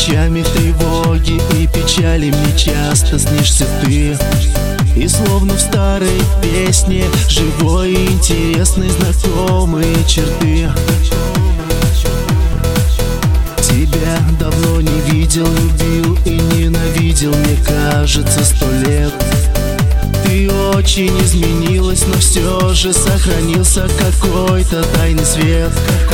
ночами в тревоге и печали мне часто снишься ты. И словно в старой песне живой и интересной знакомые черты. Тебя давно не видел, любил и ненавидел, мне кажется, 100 лет. Ты очень изменилась, но все же сохранился какой-то тайный свет.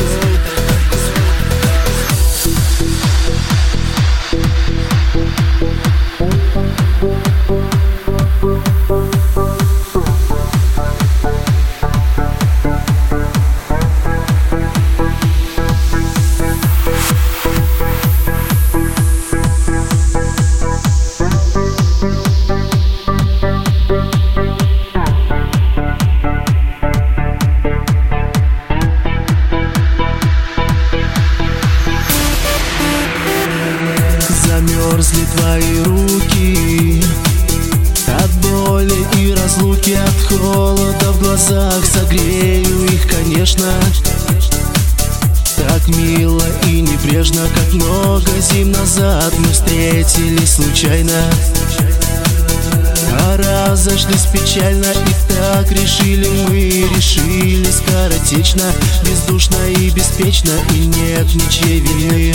Замерзли твои руки от боли и разлуки, от холода в глазах. Согрею их, конечно, так мило и небрежно, как много зим назад мы встретились случайно, а разошлись печально. И так решили мы, решили скоротечно, бездушно и беспечно, и нет ничьей вины.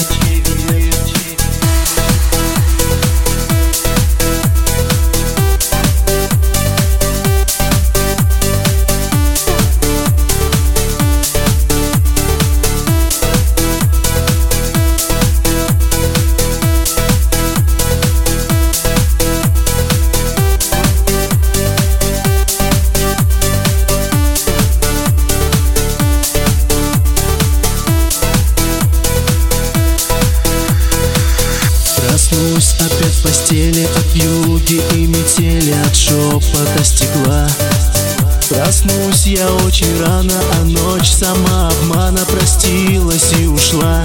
Проснусь опять в постели от вьюги и метели, от шепота стекла. Проснусь я очень рано, а ночь сама обмана простилась и ушла.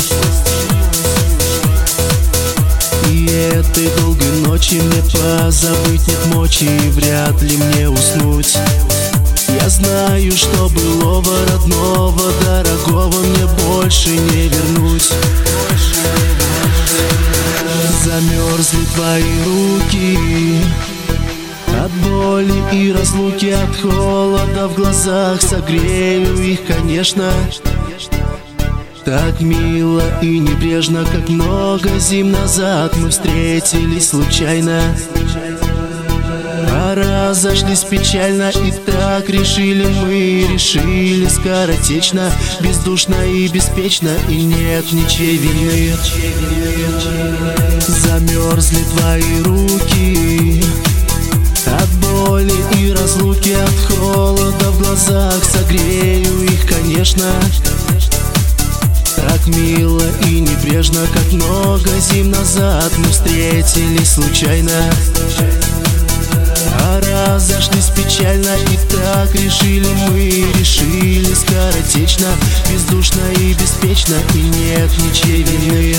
И этой долгой ночи мне позабыть нет мочи, и вряд ли мне уснуть. Я знаю, что былого родного, дорогого мне больше не вернуть. Замерзли твои руки от боли и разлуки, от холода в глазах. Согрею их, конечно, так мило и небрежно, как много зим назад мы встретились случайно, а разошлись печально. И так решили мы, решили скоротечно, бездушно и беспечно, и нет ничьей вины. Замерзли твои руки от боли и разлуки, от холода в глазах. Согрею их, конечно, так мило и небрежно, как много зим назад мы встретились случайно, а разошлись печально. И так решили мы, решили скоротечно, бездушно и беспечно, и нет ничьей вины.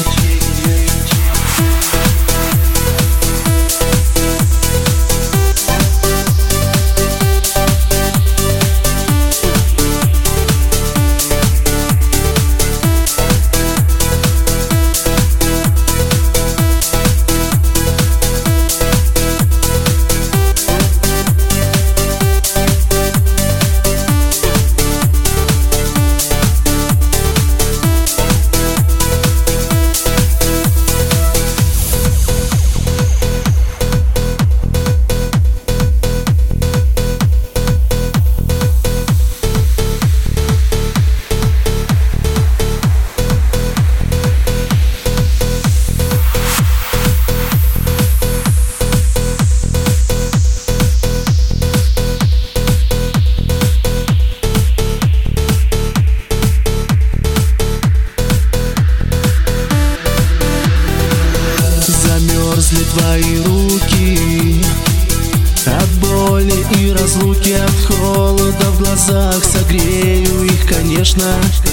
Замерзли твои руки от боли и разлуки, от холода в глазах. Согрею их, конечно,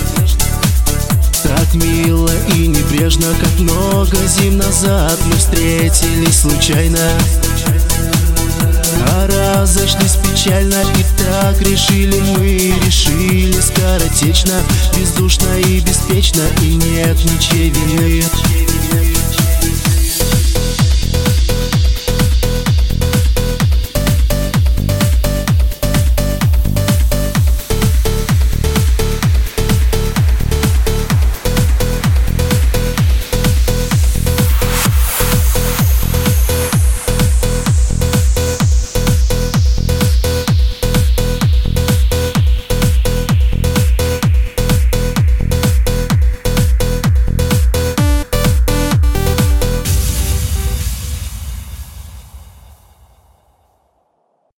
так мило и небрежно, как много зим назад мы встретились случайно, а разошлись печально. И так решили мы, решили скоротечно, бездушно и беспечно, и нет ничьей вины.